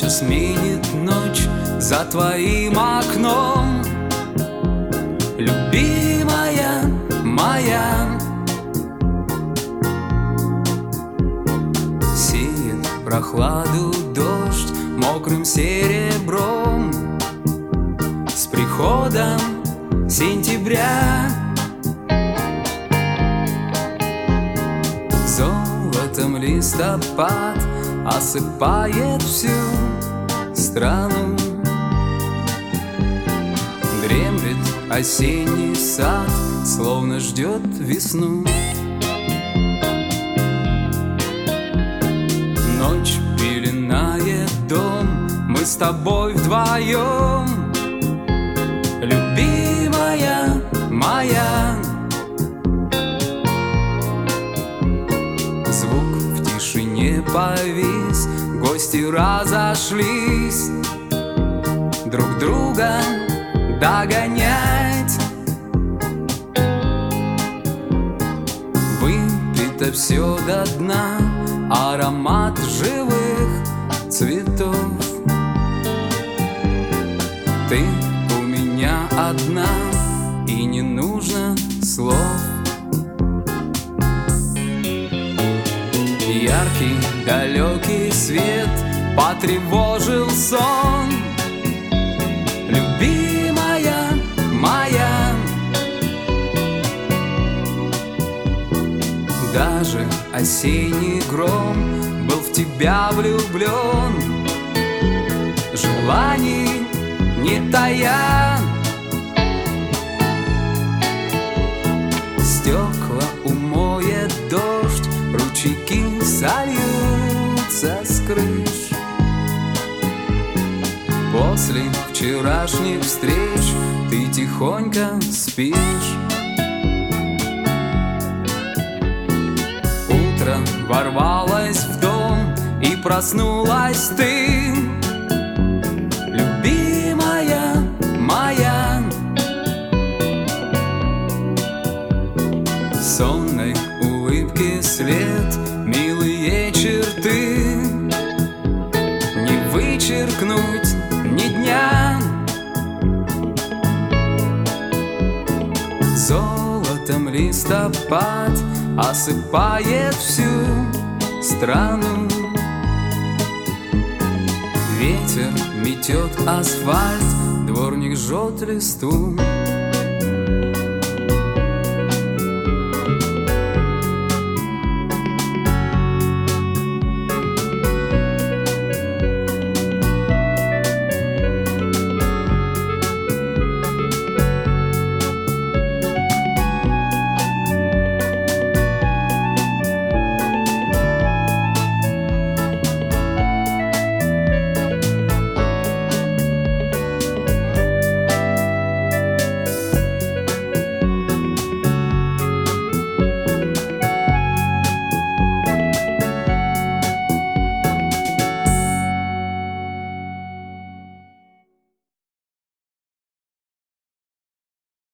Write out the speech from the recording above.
Молча сменит ночь за твоим окном. Любимая моя, сеет прохладу дождь мокрым серебром. С приходом сентября золотом листопад осыпает всю страну. Дремлет осенний сад, словно ждет весну. Ночь пеленает дом, мы с тобой вдвоем. Любимая моя, звук в тишине повис, гости разошлись друг друга догонять. Выпито все до дна, аромат живых цветов. Ты у меня одна, и не нужно слов. Яркий далекий свет потревожил сон. Любимая моя, даже осенний гром был в тебя влюблен. Желаний не тая, стекла умоет дождь, ручейки сольются с крыш. После вчерашних встреч ты тихонько спишь. Утро ворвалось в дом, и проснулась ты. Любимая моя, сонной улыбки след, милые черты не вычеркнуть ни дня. Золотом листопад осыпает всю страну. Ветер метет асфальт, дворник жжет листву.